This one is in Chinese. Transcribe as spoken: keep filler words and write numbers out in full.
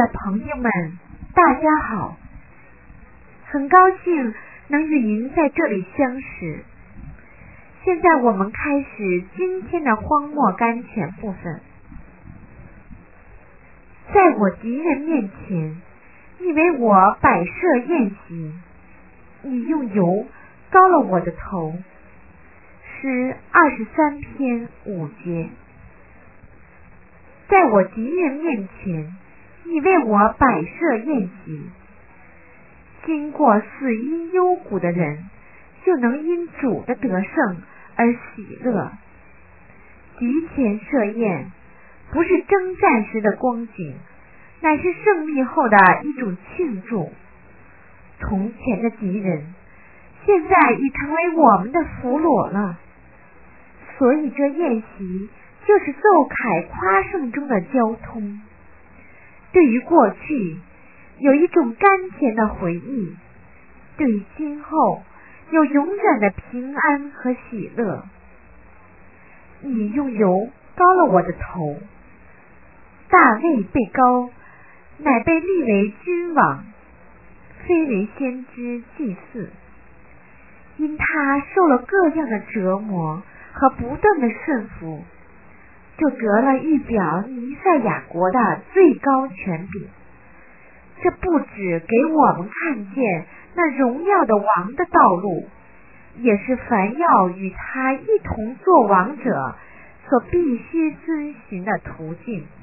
朋友们，大家好，很高兴能与您在这里相识。现在我们开始今天的荒漠甘泉部分。在我敌人面前，你为我摆设宴席，你用油膏了我的头。诗二十三篇五节。在我敌人面前，你为我摆设宴席。经过死因幽谷的人，就能因主的得胜而喜乐。敌前设宴，不是征战时的光景，乃是胜利后的一种庆祝。从前的敌人，现在已成为我们的俘虏了。所以这宴席就是奏凯夸胜中的交通。对于过去，有一种甘甜的回忆；对于今后，有永远的平安和喜乐。你用油膏了我的头。大卫被膏，乃被立为君王，非为先知祭祀。因他受了各样的折磨和不断的顺服，就得了预表弥赛亚国的最高权柄。这不只给我们看见那荣耀的王的道路，也是凡要与他一同做王者所必须遵循的途径。